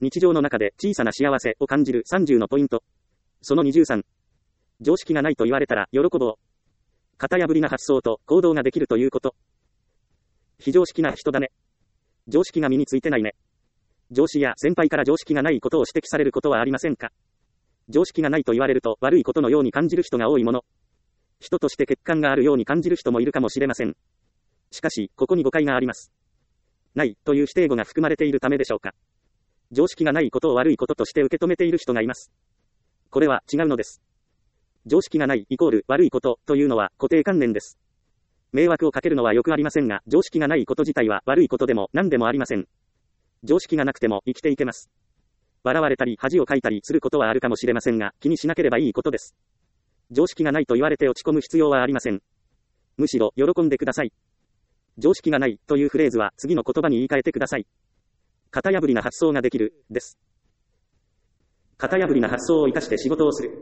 日常の中で小さな幸せを感じる30のポイント。その23。常識がないと言われたら喜ぼう。型破りな発想と行動ができるということ。非常識な人だね。常識が身についてないね。上司や先輩から常識がないことを指摘されることはありませんか？常識がないと言われると悪いことのように感じる人が多いもの。人として欠陥があるように感じる人もいるかもしれません。しかし、ここに誤解があります。ないという否定語が含まれているためでしょうか。常識がないことを悪いこととして受け止めている人がいます。これは違うのです。常識がないイコール悪いことというのは固定観念です。迷惑をかけるのはよくありませんが、常識がないこと自体は悪いことでも何でもありません。常識がなくても生きていけます。笑われたり恥をかいたりすることはあるかもしれませんが、気にしなければいいことです。常識がないと言われて落ち込む必要はありません。むしろ喜んでください。常識がないというフレーズは次の言葉に言い換えてください。型破りな発想ができる、です。型破りな発想を生かして仕事をする。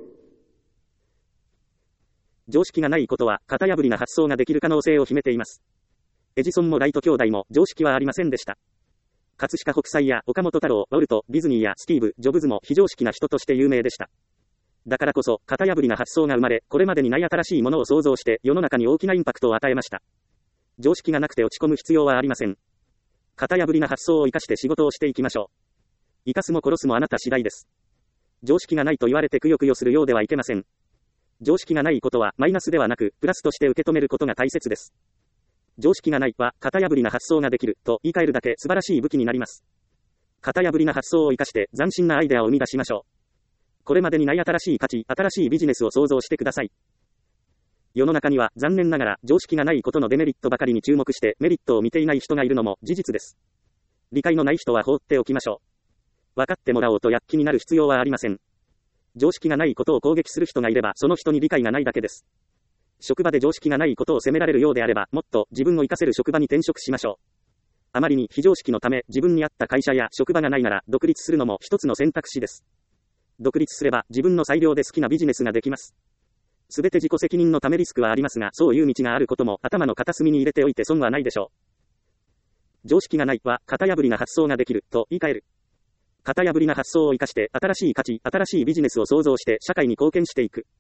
常識がないことは型破りな発想ができる可能性を秘めています。エジソンもライト兄弟も常識はありませんでした。葛飾北斎や岡本太郎、ウォルト、ディズニーやスティーブ・ジョブズも非常識な人として有名でした。だからこそ、型破りな発想が生まれ、これまでにない新しいものを創造して世の中に大きなインパクトを与えました。常識がなくて落ち込む必要はありません。型破りな発想を生かして仕事をしていきましょう。生かすも殺すもあなた次第です。常識がないと言われてくよくよするようではいけません。常識がないことはマイナスではなく、プラスとして受け止めることが大切です。常識がないは、型破りな発想ができると言い換えるだけ素晴らしい武器になります。型破りな発想を生かして斬新なアイデアを生み出しましょう。これまでにない新しい価値、新しいビジネスを創造してください。世の中には残念ながら常識がないことのデメリットばかりに注目してメリットを見ていない人がいるのも事実です。理解のない人は放っておきましょう。分かってもらおうと躍起になる必要はありません。常識がないことを攻撃する人がいればその人に理解がないだけです。職場で常識がないことを責められるようであれば、もっと自分を活かせる職場に転職しましょう。あまりに非常識のため自分に合った会社や職場がないなら独立するのも一つの選択肢です。独立すれば自分の裁量で好きなビジネスができます。すべて自己責任のためリスクはありますが、そういう道があることも頭の片隅に入れておいて損はないでしょう。常識がないは型破りな発想ができると言い換える。型破りな発想を生かして新しい価値、新しいビジネスを創造して社会に貢献していく。